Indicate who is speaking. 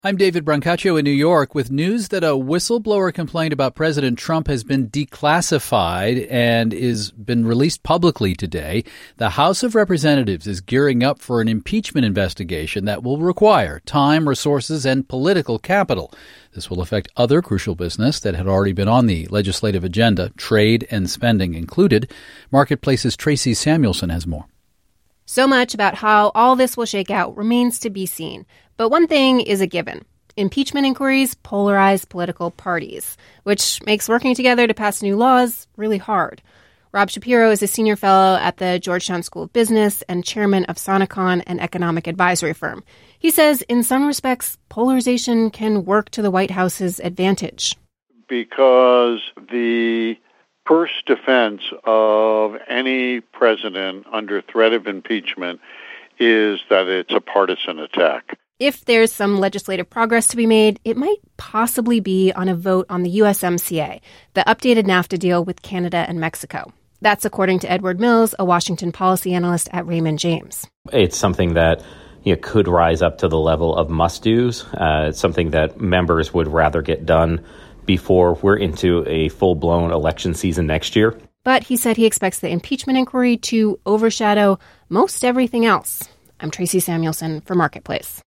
Speaker 1: I'm David Brancaccio in New York with news that a whistleblower complaint about President Trump has been declassified and is been released publicly today. The House of Representatives is gearing up for an impeachment investigation that will require time, resources, and political capital. This will affect other crucial business that had already been on the legislative agenda, trade and spending included. Marketplace's Tracy Samuelson has more.
Speaker 2: So much about how all this will shake out remains to be seen. But one thing is a given. Impeachment inquiries polarize political parties, which makes working together to pass new laws really hard. Rob Shapiro is a senior fellow at the Georgetown School of Business and chairman of Sonicon, an economic advisory firm. He says, in some respects, polarization can work to the White House's advantage.
Speaker 3: Because the first defense of any president under threat of impeachment is that it's a partisan attack.
Speaker 2: If there's some legislative progress to be made, it might possibly be on a vote on the USMCA, the updated NAFTA deal with Canada and Mexico. That's according to Edward Mills, a Washington policy analyst at Raymond James.
Speaker 4: It's something that could rise up to the level of must-dos. It's something that members would rather get done before we're into a full-blown election season next year.
Speaker 2: But he said he expects the impeachment inquiry to overshadow most everything else. I'm Tracy Samuelson for Marketplace.